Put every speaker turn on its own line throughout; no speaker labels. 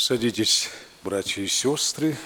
Садитесь, братья и сестры.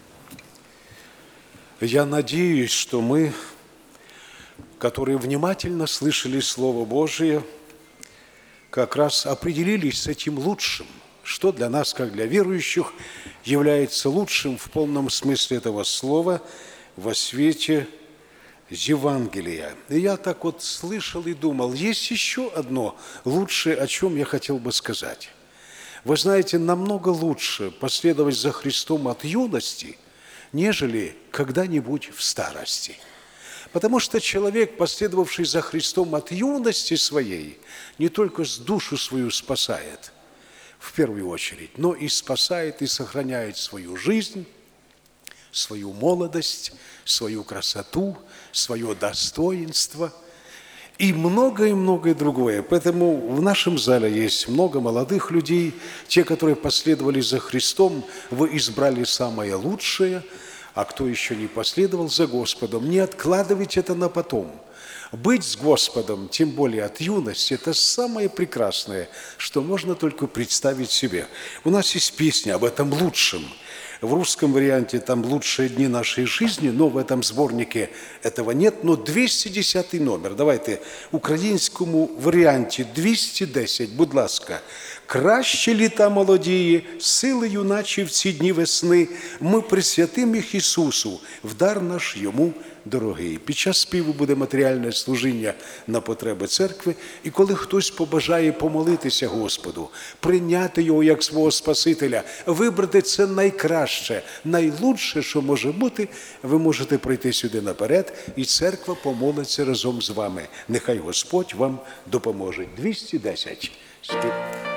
Я надеюсь, что мы, которые внимательно слышали Слово Божие, как раз определились с этим лучшим, что для нас, как для верующих, является лучшим в полном смысле этого слова во свете Евангелия. И я так вот слышал и думал, есть еще одно лучшее, о чем я хотел бы сказать. Вы знаете, намного лучше последовать за Христом от юности, нежели когда-нибудь в старости. Потому что человек, последовавший за Христом от юности своей, не только душу свою спасает, в первую очередь, но и спасает и сохраняет свою жизнь, свою молодость, свою красоту, свое достоинство и многое другое. Поэтому в нашем зале есть много молодых людей, те, которые последовали за Христом, вы избрали самое лучшее, а кто еще не последовал за Господом, не откладывайте это на потом. Быть с Господом, тем более от юности, это самое прекрасное, что можно только представить себе. У нас есть песня об этом лучшем. В русском варианте там «Лучшие дни нашей жизни», но в этом сборнике этого нет. Но 210 номер, давайте, українському варіанті 210, будь ласка. «Краще літа молодії, сили юначі в ці дні весни, ми присвятим їх Ісусу, в дар наш йому дорогий». Під час співу буде матеріальне служіння на потреби церкви, і коли хтось побажає помолитися Господу, прийняти Його як свого Спасителя, вибрати це найкраще, найлучше, що може бути, ви можете прийти сюди наперед, і церква помолиться разом з вами. Нехай Господь вам допоможе. 210.